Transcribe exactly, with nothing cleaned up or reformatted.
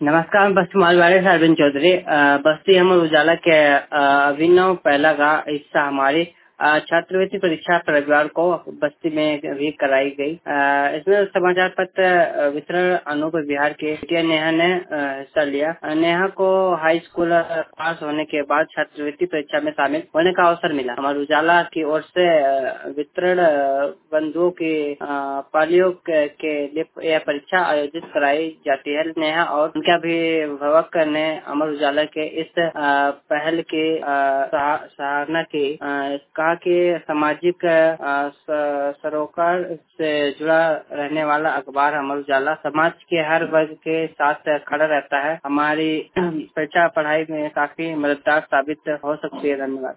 नमस्कार, मैं बस्ती मालवाड़ी से अरविंद चौधरी। अ, बस्ती अमर उजाला के अ, अभिनव पहला का हिस्सा हमारी अ, छात्रवृत्ति परीक्षा पर रविवार को बस्ती में भी कराई गई। अ, इसमें समाचार पत्र अ, वितरण अनूप बिहार के बेटिया नेहा ने अ, हिस्सा लिया। अ, नेहा को हाई स्कूल अ, पास होने के बाद छात्रवृत्ति परीक्षा में शामिल होने का अवसर मिला। अमर उजाला की ओर से अ, वितरण अ, बंधुओं की अ, पालियों के, के लिए यह परीक्षा आयोजित कराई जाती है। नेहा और उनके अभिभावक ने अमर उजाला के इस अ, पहल की अ, सहा- सराहना की। अ, कहा कि सामाजिक अ, स- सरोकार से जुड़ा रहने वाला अखबार अमर उजाला समाज के हर वर्ग के साथ खड़ा रहता है। हमारी परीक्षा पढ़ाई में काफी मददगार साबित हो सकती है। धन्यवाद।